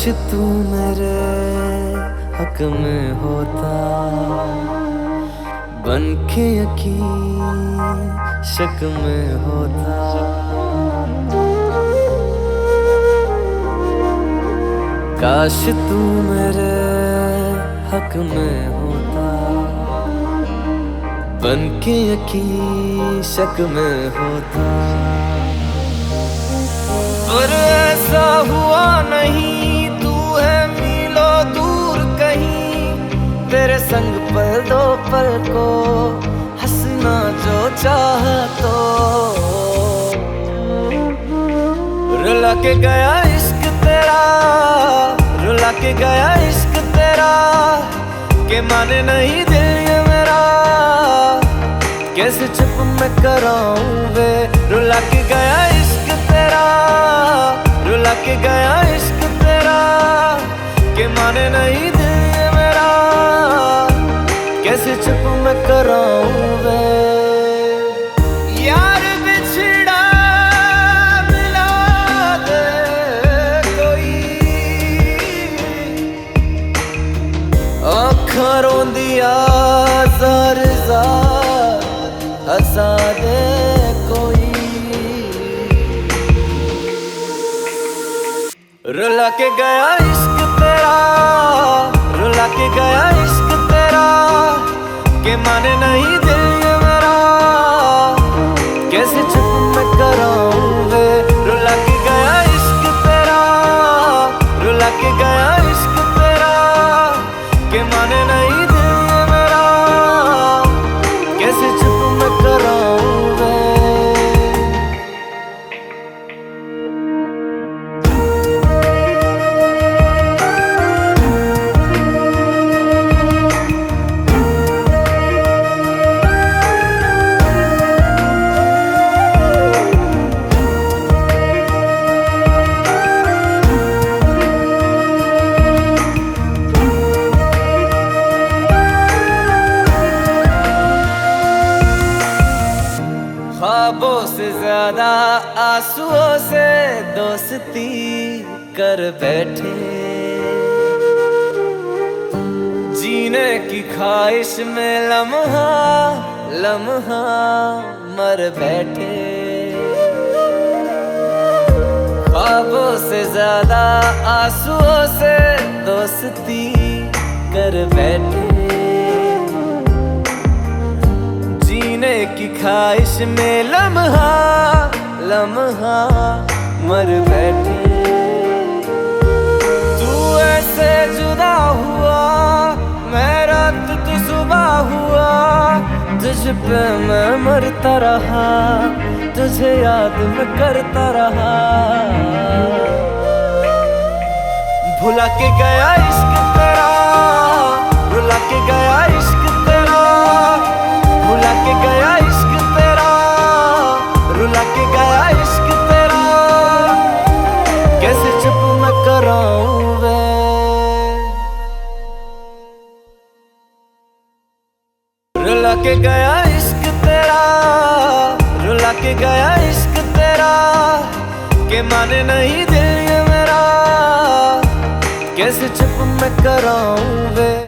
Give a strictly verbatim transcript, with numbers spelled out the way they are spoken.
तू मेरे हक में होता, बन के यकीन शक में होता। काश तू मेरे हक में होता, बन के यकीन शक में होता। पर ऐसा हुआ नहीं, तू है मीलों दूर कहीं, तेरे संग पल दो पल को हंसना जो चाह तो। रुला के गया इश्क तेरा, रुला के गया इश्क तेरा, के माने नहीं दिल ये मेरा, कैसे चुप मैं कराऊं वे। रुला के गया इश्क तेरा, रुला के गया इश्क तेरा, के माने नहीं दिल ये मेरा, कैसे चुप मैं कराऊं वे। यार बिछड़ा मिला दे कोई, आँखां रोंदिया ज़ार ज़ार हंसा दे कोई। रुला के गया इश्क तेरा, रुला के गया इश्क तेरा, के माने नहीं दिल ये मेरा, कैसे चुप मैं कराऊं वे। रुला के गया इश्क तेरा, रुला के गया इश्क तेरा, के माने नहीं दिल ये मेरा, कैसे चुप मैं कराऊं वे। ख्वाबों से ज्यादा आंसुओं से दोस्ती कर बैठे, जीने की ख्वाहिश में लम्हा लम्हा मर बैठे। ख्वाबों से ज्यादा आंसुओं से दोस्ती कर बैठे, जीने की ख्वाहिश में लम्हा लम्हा मर बैठे। तू ऐसे जुदा हुआ, मैं रात तू सुबह हुआ, तुझ पे मैं मरता रहा, तुझे याद मैं करता रहा। भुला के गया इश्क तेरा, रुला के गया इश्क तेरा, भुला के गया इश्क तेरा, रुला के गया इश्क तेरा, कैसे चुप मैं कराऊं वे। रुला के गया इश्क तेरा, रुला के गया इश्क तेरा, के माने नहीं दिल ये मेरा, कैसे चुप मैं कराऊं वे।